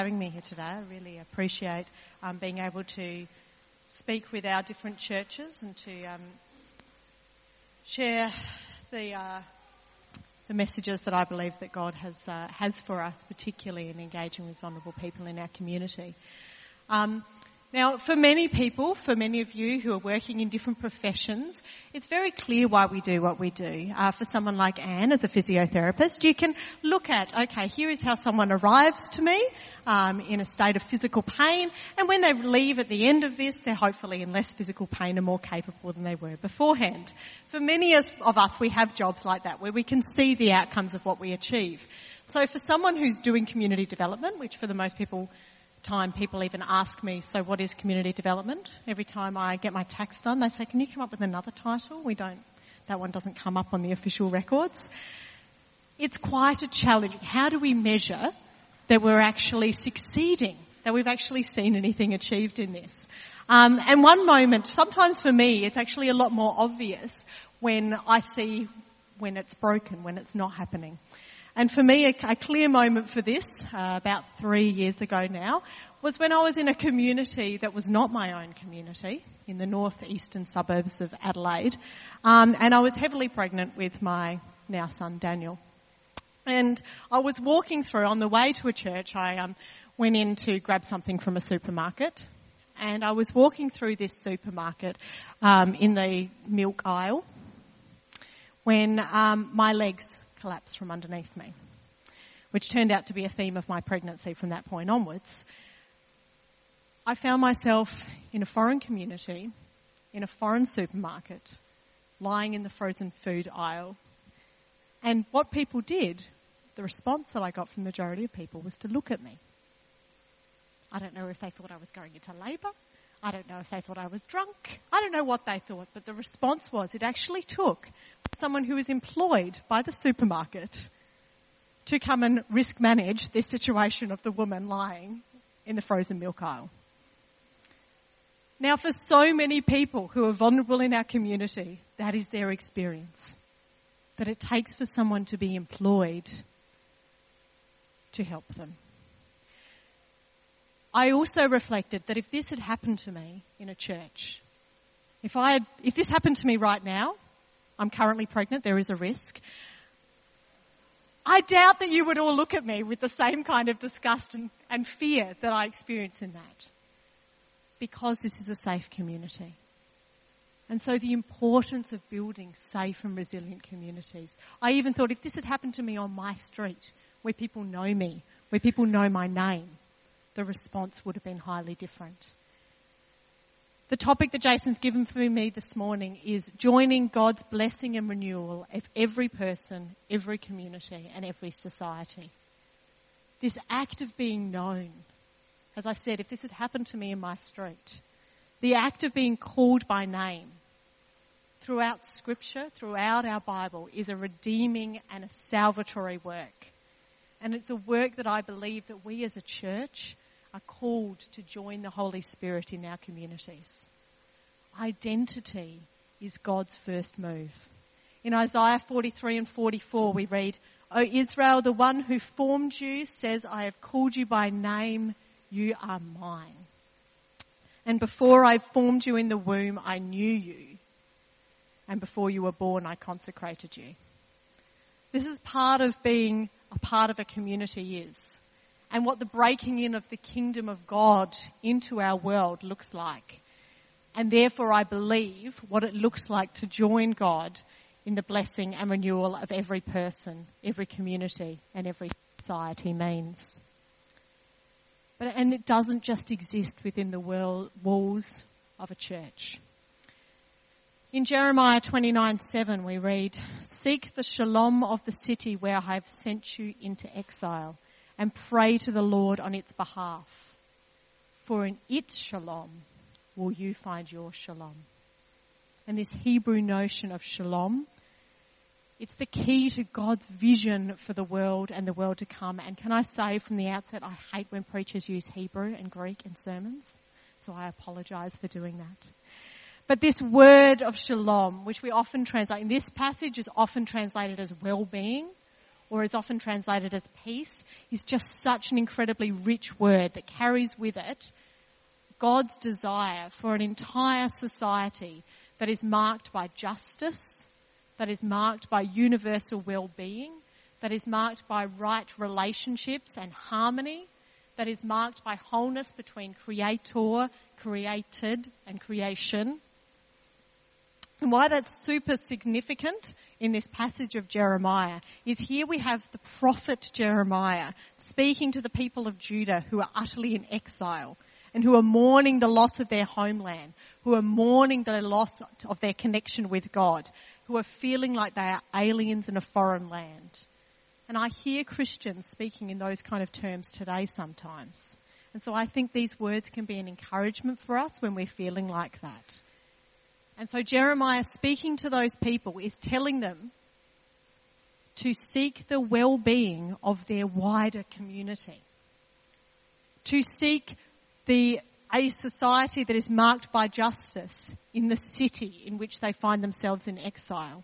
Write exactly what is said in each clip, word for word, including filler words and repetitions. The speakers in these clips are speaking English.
Having me here today. I really appreciate um, being able to speak with our different churches and to um, share the uh, the messages that I believe that God has uh, has for us, particularly in engaging with vulnerable people in our community. Um, Now, for many people, for many of you who are working in different professions, it's very clear why we do what we do. Uh, for someone like Anne, as a physiotherapist, you can look at, okay, here is how someone arrives to me um, in a state of physical pain, and when they leave at the end of this, they're hopefully in less physical pain and more capable than they were beforehand. For many of us, we have jobs like that, where we can see the outcomes of what we achieve. So for someone who's doing community development, which for the most people time people even ask me, so what is community development? Every time I get my tax done, they say, can you come up with another title? We don't, that one doesn't come up on the official records. It's quite a challenge. How do we measure that we're actually succeeding, that we've actually seen anything achieved in this? Um, and one moment, sometimes for me, it's actually a lot more obvious when I see when it's broken, when it's not happening. And for me, a, a clear moment for this, uh, about three years ago now, was when I was in a community that was not my own community, in the northeastern suburbs of Adelaide, um, and I was heavily pregnant with my now son Daniel. And I was walking through, on the way to a church, I um, went in to grab something from a supermarket, and I was walking through this supermarket um, in the milk aisle when um, my legs collapsed from underneath me, which turned out to be a theme of my pregnancy from that point onwards. I found myself in a foreign community, in a foreign supermarket, lying in the frozen food aisle. And what people did, the response that I got from the majority of people was to look at me. I don't know if they thought I was going into labour. I don't know if they thought I was drunk. I don't know what they thought, but the response was it actually took someone who was employed by the supermarket to come and risk manage this situation of the woman lying in the frozen milk aisle. Now, for so many people who are vulnerable in our community, that is their experience, that it takes for someone to be employed to help them. I also reflected that if this had happened to me in a church, if I had, if this happened to me right now, I'm currently pregnant, there is a risk, I doubt that you would all look at me with the same kind of disgust and, and fear that I experience in that, because this is a safe community. And so the importance of building safe and resilient communities. I even thought if this had happened to me on my street, where people know me, where people know my name, the response would have been highly different. The topic that Jason's given for me this morning is joining God's blessing and renewal of every person, every community, and every society. This act of being known, as I said, if this had happened to me in my street, the act of being called by name throughout Scripture, throughout our Bible, is a redeeming and a salvatory work. And it's a work that I believe that we as a church are called to join the Holy Spirit in our communities. Identity is God's first move. In Isaiah forty-three and forty-four we read, O Israel, the one who formed you says, I have called you by name, you are mine. And before I formed you in the womb, I knew you. And before you were born, I consecrated you. This is part of being a part of a community is, and what the breaking in of the kingdom of God into our world looks like. And therefore I believe what it looks like to join God in the blessing and renewal of every person, every community, and every society means. But, and it doesn't just exist within the world, walls of a church. In Jeremiah twenty-nine seven we read, Seek the shalom of the city where I have sent you into exile, and pray to the Lord on its behalf. For in its shalom will you find your shalom. And this Hebrew notion of shalom, it's the key to God's vision for the world and the world to come. And can I say from the outset, I hate when preachers use Hebrew and Greek in sermons, so I apologise for doing that. But this word of shalom, which we often translate, in this passage is often translated as well-being or is often translated as peace, is just such an incredibly rich word that carries with it God's desire for an entire society that is marked by justice, that is marked by universal well-being, that is marked by right relationships and harmony, that is marked by wholeness between creator, created, and creation. And why that's super significant in this passage of Jeremiah is here we have the prophet Jeremiah speaking to the people of Judah who are utterly in exile and who are mourning the loss of their homeland, who are mourning the loss of their connection with God, who are feeling like they are aliens in a foreign land. And I hear Christians speaking in those kind of terms today sometimes. And so I think these words can be an encouragement for us when we're feeling like that. And so Jeremiah, speaking to those people, is telling them to seek the well-being of their wider community, to seek the a society that is marked by justice in the city in which they find themselves in exile,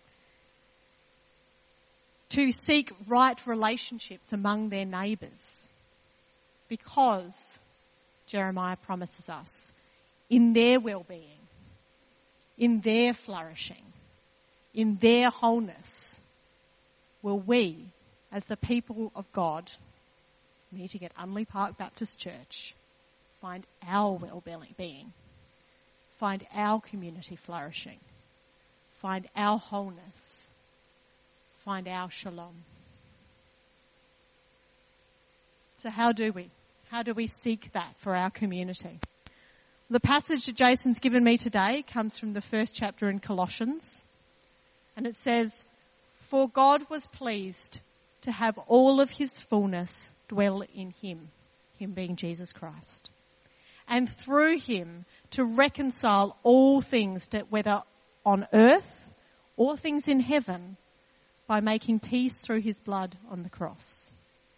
to seek right relationships among their neighbours, because Jeremiah promises us, in their well-being, in their flourishing, in their wholeness, will we, as the people of God, meeting at Unley Park Baptist Church, find our well-being, find our community flourishing, find our wholeness, find our shalom. So how do we? How do we seek that for our community? The passage that Jason's given me today comes from the first chapter in Colossians, and it says, "For God was pleased to have all of his fullness dwell in him," him being Jesus Christ, "and through him to reconcile all things, to, whether on earth or things in heaven, by making peace through his blood on the cross."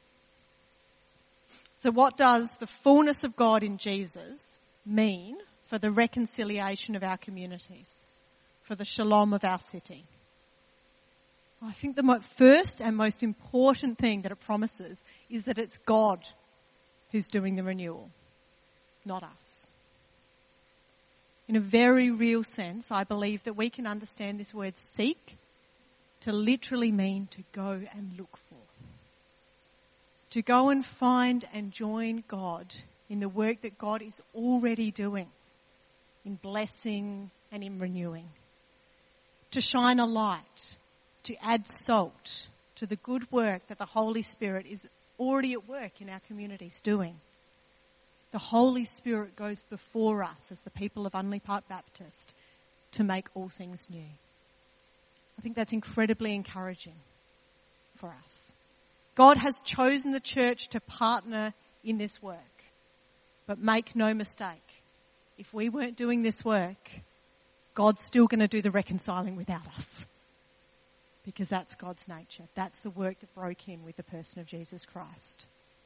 So what does the fullness of God in Jesus mean for the reconciliation of our communities, for the shalom of our city? I think the first and most important thing that it promises is that it's God who's doing the renewal, not us. In a very real sense, I believe that we can understand this word seek to literally mean to go and look for. To go and find and join God in the work that God is already doing, in blessing and in renewing. To shine a light, to add salt to the good work that the Holy Spirit is already at work in our communities doing. The Holy Spirit goes before us as the people of Unley Park Baptist to make all things new. I think that's incredibly encouraging for us. God has chosen the church to partner in this work. But make no mistake, if we weren't doing this work, God's still going to do the reconciling without us. Because that's God's nature. That's the work that broke in with the person of Jesus Christ.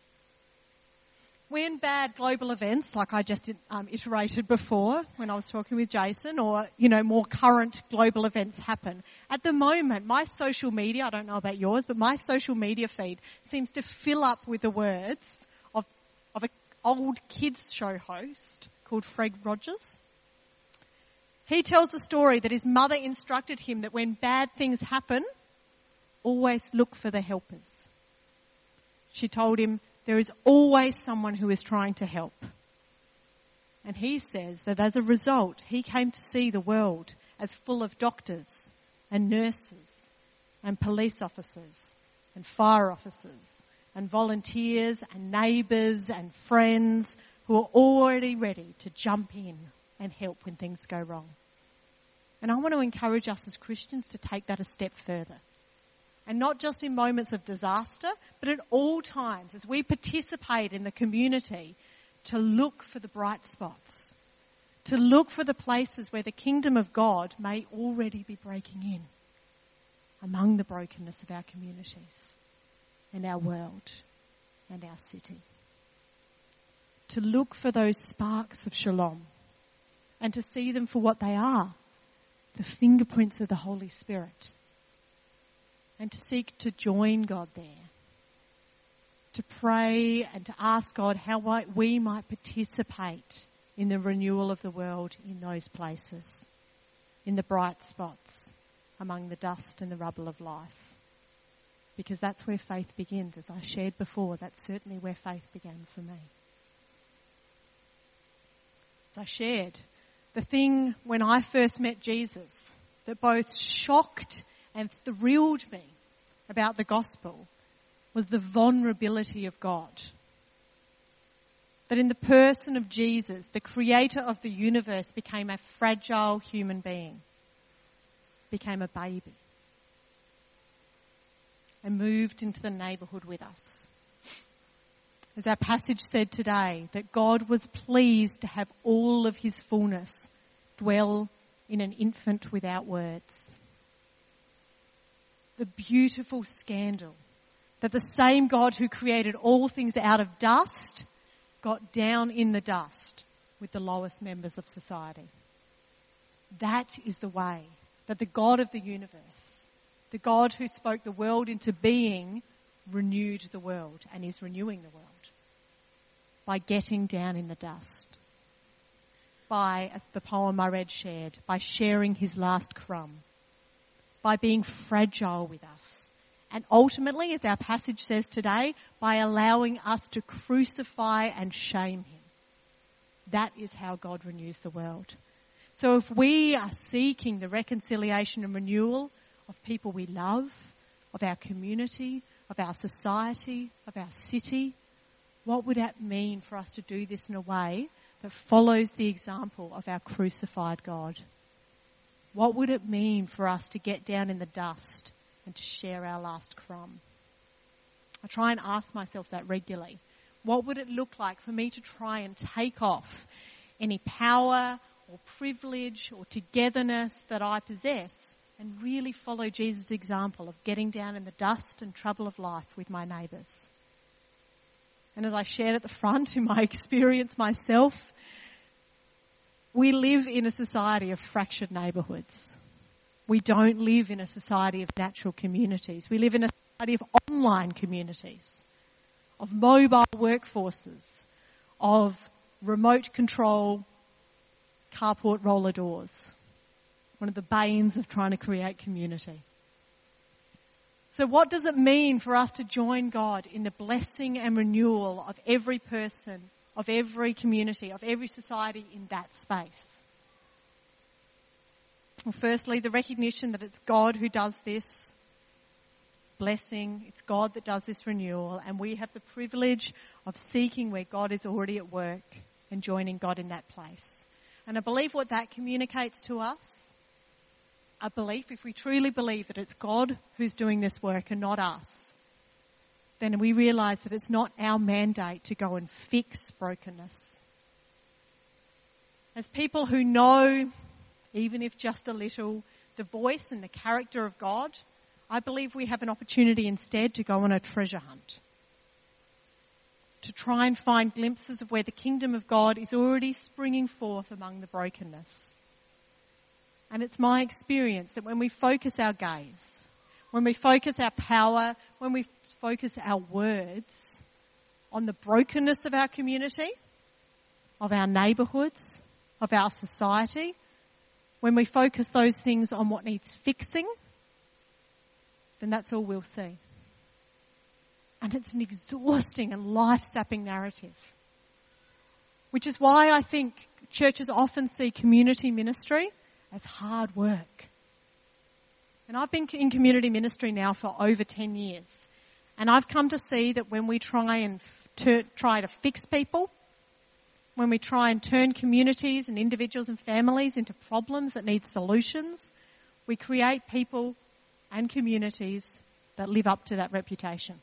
When bad global events, like I just um, iterated before when I was talking with Jason, or, you know, more current global events happen, at the moment, my social media, I don't know about yours, but my social media feed seems to fill up with the words of, of an old kids show host called Fred Rogers. He tells a story that his mother instructed him that when bad things happen, always look for the helpers. She told him, there is always someone who is trying to help. And he says that as a result, he came to see the world as full of doctors and nurses and police officers and fire officers and volunteers and neighbours and friends who are already ready to jump in and help when things go wrong. And I want to encourage us as Christians to take that a step further. And not just in moments of disaster, but at all times as we participate in the community, to look for the bright spots, to look for the places where the kingdom of God may already be breaking in among the brokenness of our communities and our world and our city. To look for those sparks of shalom and to see them for what they are, the fingerprints of the Holy Spirit. and to seek to join God there. To pray and to ask God how we might participate in the renewal of the world in those places, in the bright spots, among the dust and the rubble of life. Because that's where faith begins. As I shared before, that's certainly where faith began for me. As I shared, the thing when I first met Jesus that both shocked and thrilled me about the gospel was the vulnerability of God. That in the person of Jesus, the creator of the universe became a fragile human being, became a baby, and moved into the neighbourhood with us. As our passage said today, that God was pleased to have all of his fullness dwell in an infant without words. The beautiful scandal that the same God who created all things out of dust got down in the dust with the lowest members of society. That is the way that the God of the universe, the God who spoke the world into being, renewed the world and is renewing the world by getting down in the dust. By, as the poem I read shared, by sharing his last crumb, by being fragile with us. And ultimately, as our passage says today, by allowing us to crucify and shame him. That is how God renews the world. So if we are seeking the reconciliation and renewal of people we love, of our community, of our society, of our city, what would that mean for us to do this in a way that follows the example of our crucified God? What would it mean for us to get down in the dust and to share our last crumb? I try and ask myself that regularly. What would it look like for me to try and take off any power or privilege or togetherness that I possess and really follow Jesus' example of getting down in the dust and trouble of life with my neighbours? And as I shared at the front in my experience myself, we live in a society of fractured neighbourhoods. We don't live in a society of natural communities. We live in a society of online communities, of mobile workforces, of remote control carport roller doors. One of the banes of trying to create community. So what does it mean for us to join God in the blessing and renewal of every person, of every community, of every society in that space? Well, firstly, the recognition that it's God who does this blessing, it's God that does this renewal, and we have the privilege of seeking where God is already at work and joining God in that place. And I believe what that communicates to us, a belief, if we truly believe that it's God who's doing this work and not us, then we realise that it's not our mandate to go and fix brokenness. As people who know, even if just a little, the voice and the character of God, I believe we have an opportunity instead to go on a treasure hunt. To try and find glimpses of where the kingdom of God is already springing forth among the brokenness. And it's my experience that when we focus our gaze, when we focus our power, when we focus our words on the brokenness of our community, of our neighbourhoods, of our society, when we focus those things on what needs fixing, then that's all we'll see. And it's an exhausting and life-sapping narrative. Which is why I think churches often see community ministry as hard work. And I've been in community ministry now for over ten years. And I've come to see that when we try and ter- try to fix people, when we try and turn communities and individuals and families into problems that need solutions, we create people and communities that live up to that reputation.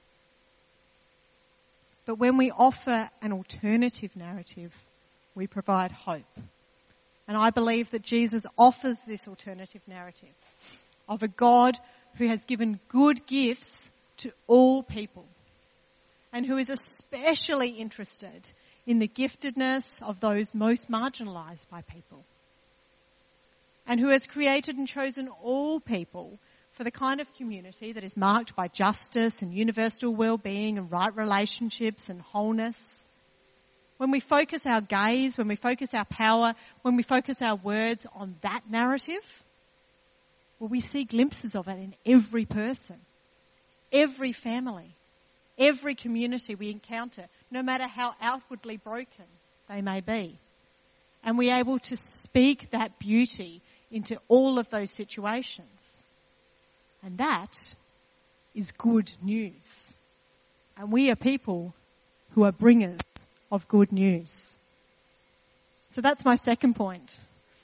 But when we offer an alternative narrative, we provide hope. And I believe that Jesus offers this alternative narrative of a God who has given good gifts to all people and who is especially interested in the giftedness of those most marginalised by people, and who has created and chosen all people for the kind of community that is marked by justice and universal well-being and right relationships and wholeness. When we focus our gaze, when we focus our power, when we focus our words on that narrative, well, we see glimpses of it in every person, every family, every community we encounter, no matter how outwardly broken they may be. And we're able to speak that beauty into all of those situations. And that is good news. And we are people who are bringers of good news. So that's my second point.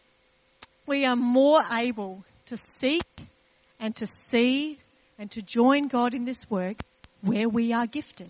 We are more able to seek and to see and to join God in this work where we are gifted.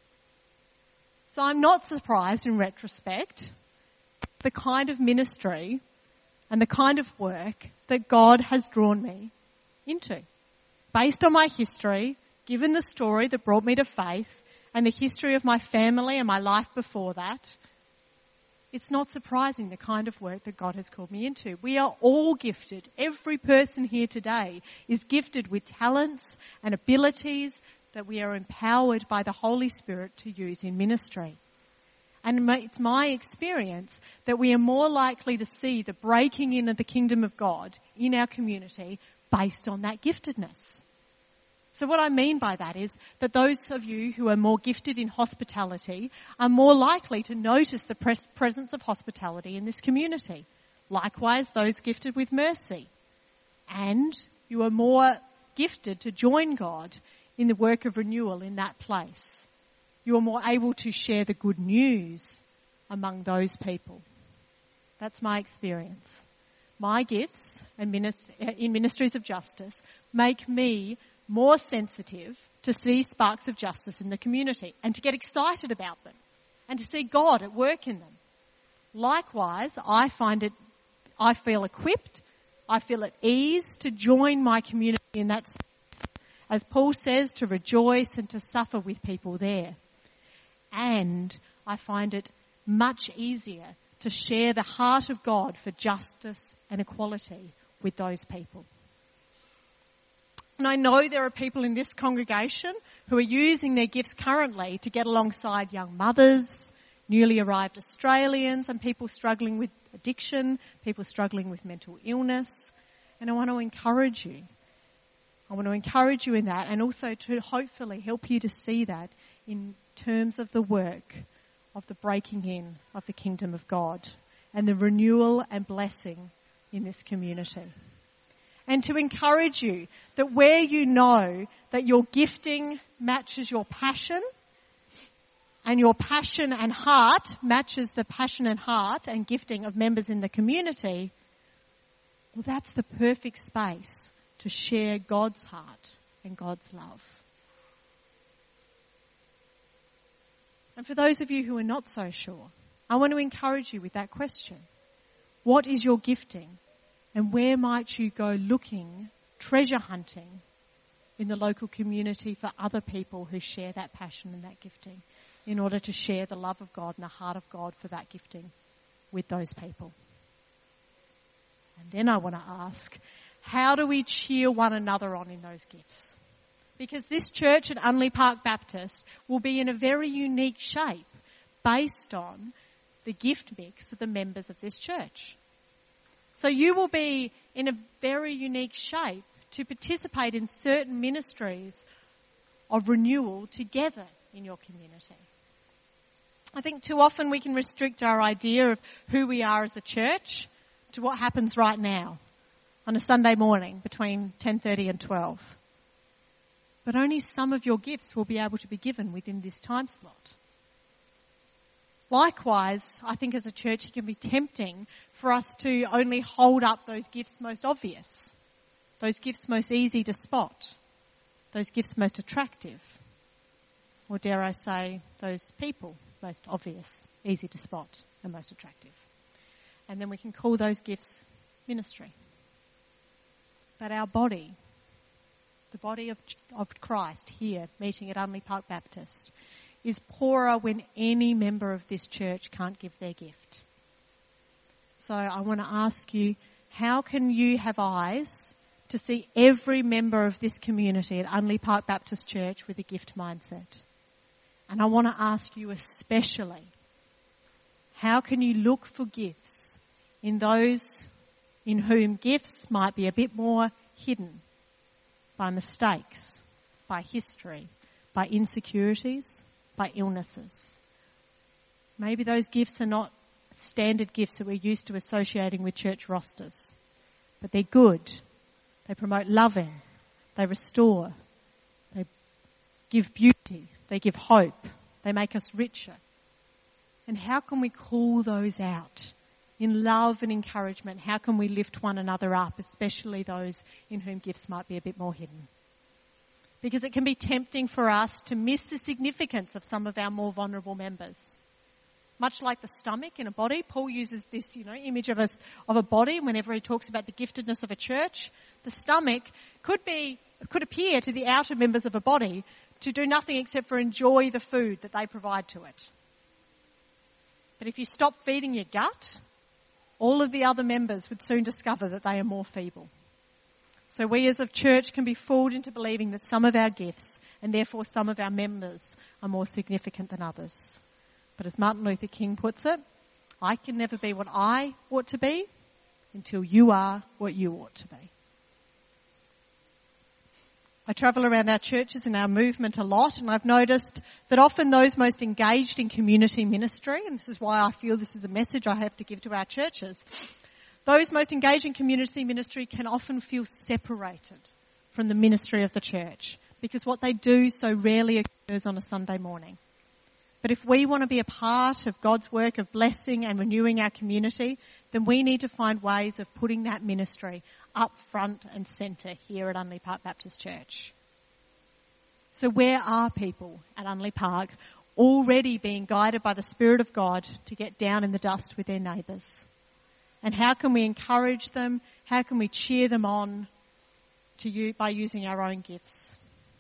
So I'm not surprised in retrospect the kind of ministry and the kind of work that God has drawn me into. Based on my history, given the story that brought me to faith, and the history of my family and my life before that, it's not surprising the kind of work that God has called me into. We are all gifted. Every person here today is gifted with talents and abilities that we are empowered by the Holy Spirit to use in ministry. And it's my experience that we are more likely to see the breaking in of the kingdom of God in our community based on that giftedness. So what I mean by that is that those of you who are more gifted in hospitality are more likely to notice the pres- presence of hospitality in this community. Likewise, those gifted with mercy. And you are more gifted to join God in the work of renewal in that place. You are more able to share the good news among those people. That's my experience. My gifts in ministries of justice make me more sensitive to see sparks of justice in the community and to get excited about them and to see God at work in them. Likewise, I find it, I feel equipped, I feel at ease to join my community in that space. As Paul says, to rejoice and to suffer with people there. And I find it much easier to share the heart of God for justice and equality with those people. And I know there are people in this congregation who are using their gifts currently to get alongside young mothers, newly arrived Australians, and people struggling with addiction, people struggling with mental illness. And I want to encourage you. I want to encourage you in that, and also to hopefully help you to see that in terms of the work of the breaking in of the kingdom of God and the renewal and blessing in this community. And to encourage you that where you know that your gifting matches your passion, and your passion and heart matches the passion and heart and gifting of members in the community, well, that's the perfect space to share God's heart and God's love. And for those of you who are not so sure, I want to encourage you with that question. What is your gifting? And where might you go looking, treasure hunting in the local community for other people who share that passion and that gifting in order to share the love of God and the heart of God for that gifting with those people? And then I want to ask, how do we cheer one another on in those gifts? Because this church at Unley Park Baptist will be in a very unique shape based on the gift mix of the members of this church. So you will be in a very unique shape to participate in certain ministries of renewal together in your community. I think too often we can restrict our idea of who we are as a church to what happens right now on a Sunday morning between ten thirty and twelve. But only some of your gifts will be able to be given within this time slot. Likewise, I think as a church it can be tempting for us to only hold up those gifts most obvious, those gifts most easy to spot, those gifts most attractive, or dare I say, those people most obvious, easy to spot, and most attractive. And then we can call those gifts ministry. But our body, the body of, of Christ here, meeting at Unley Park Baptist, is poorer when any member of this church can't give their gift. So I want to ask you, how can you have eyes to see every member of this community at Unley Park Baptist Church with a gift mindset. And I want to ask you especially, how can you look for gifts in those in whom gifts might be a bit more hidden by mistakes, by history, by insecurities, by illnesses? Maybe those gifts are not standard gifts that we're used to associating with church rosters, but they're good. They promote loving. They restore. They give beauty. They give hope. They make us richer. And how can we call those out in love and encouragement? How can we lift one another up, especially those in whom gifts might be a bit more hidden? Because it can be tempting for us to miss the significance of some of our more vulnerable members. Much like the stomach in a body, Paul uses this, you know, image of a, of a body whenever he talks about the giftedness of a church. The stomach could be, could appear to the outer members of a body to do nothing except for enjoy the food that they provide to it. But if you stop feeding your gut, all of the other members would soon discover that they are more feeble. So we as a church can be fooled into believing that some of our gifts and therefore some of our members are more significant than others. But as Martin Luther King puts it, I can never be what I ought to be until you are what you ought to be. I travel around our churches and our movement a lot, and I've noticed that often those most engaged in community ministry, and this is why I feel this is a message I have to give to our churches, those most engaged in community ministry can often feel separated from the ministry of the church because what they do so rarely occurs on a Sunday morning. But if we want to be a part of God's work of blessing and renewing our community, then we need to find ways of putting that ministry up front and centre here at Unley Park Baptist Church. So where are people at Unley Park already being guided by the Spirit of God to get down in the dust with their neighbours? And how can we encourage them? How can we cheer them on to you by using our own gifts?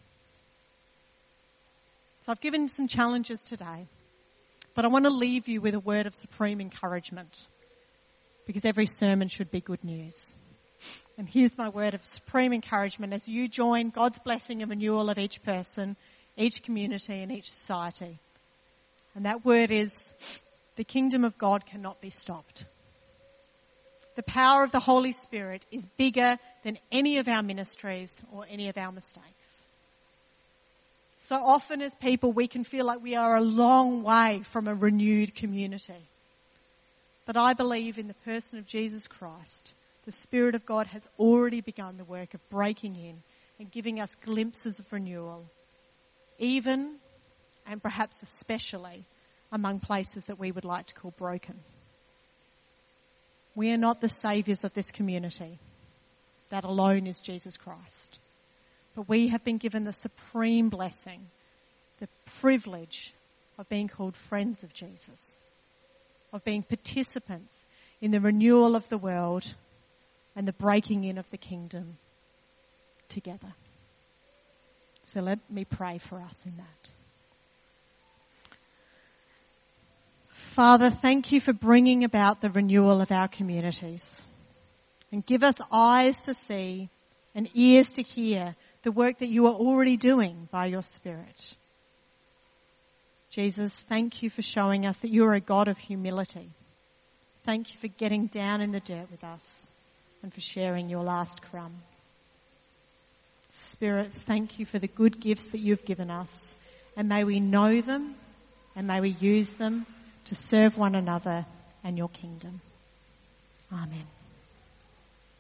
So I've given some challenges today, but I want to leave you with a word of supreme encouragement, because every sermon should be good news. And here's my word of supreme encouragement as you join God's blessing and renewal of each person, each community and each society. And that word is, the kingdom of God cannot be stopped. The power of the Holy Spirit is bigger than any of our ministries or any of our mistakes. So often as people, we can feel like we are a long way from a renewed community. But I believe in the person of Jesus Christ, the Spirit of God has already begun the work of breaking in and giving us glimpses of renewal, even and perhaps especially among places that we would like to call broken. We are not the saviours of this community. That alone is Jesus Christ. But we have been given the supreme blessing, the privilege of being called friends of Jesus, of being participants in the renewal of the world and the breaking in of the kingdom together. So let me pray for us in that. Father, thank you for bringing about the renewal of our communities, and give us eyes to see and ears to hear the work that you are already doing by your Spirit. Jesus, thank you for showing us that you are a God of humility. Thank you for getting down in the dirt with us and for sharing your last crumb. Spirit, thank you for the good gifts that you've given us, and may we know them and may we use them to serve one another and your kingdom. Amen.